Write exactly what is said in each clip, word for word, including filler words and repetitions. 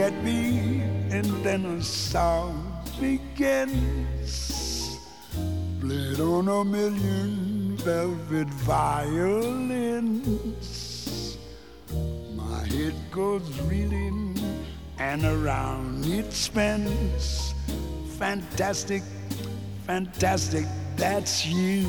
that beat, and then a song begins. Played on a million velvet violins. My head goes reeling and around it spins. Fantastic, fantastic, that's you,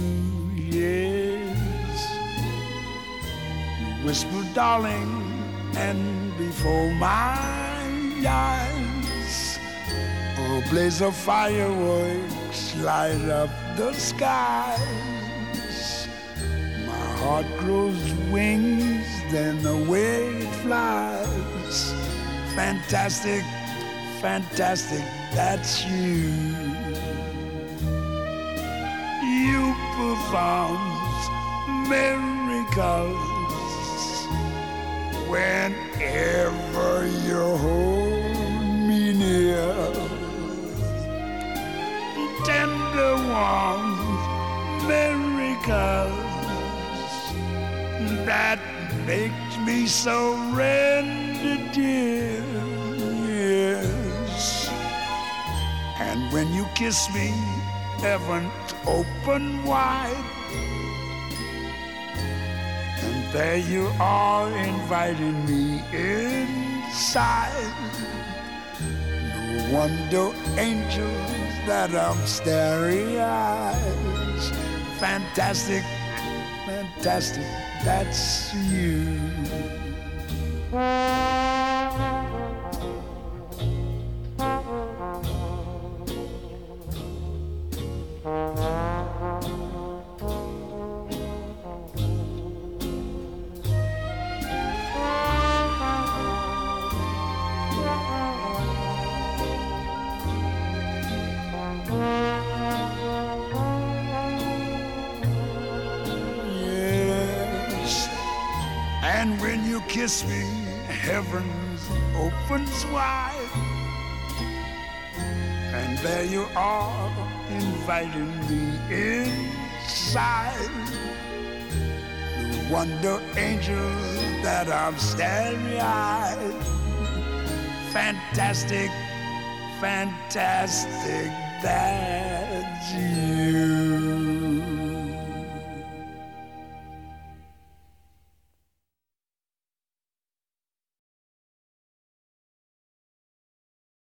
yes. You whisper, darling, and before my eyes, a blaze of fireworks light up the skies. My heart grows wings, then away it flies. Fantastic, fantastic, that's you. You perform miracles whenever you hold me near. Tender, warm miracles that makes me surrender, dear. Yes. And when you kiss me, heaven's open wide, and there you are inviting me inside. No wonder, angels, that I'm starry-eyed. Fantastic, fantastic, that's you. And when you kiss me, heavens opens wide, and there you are inviting me inside. No wonder, angel, that I'm starry-eyed. Fantastic, fantastic, that's you.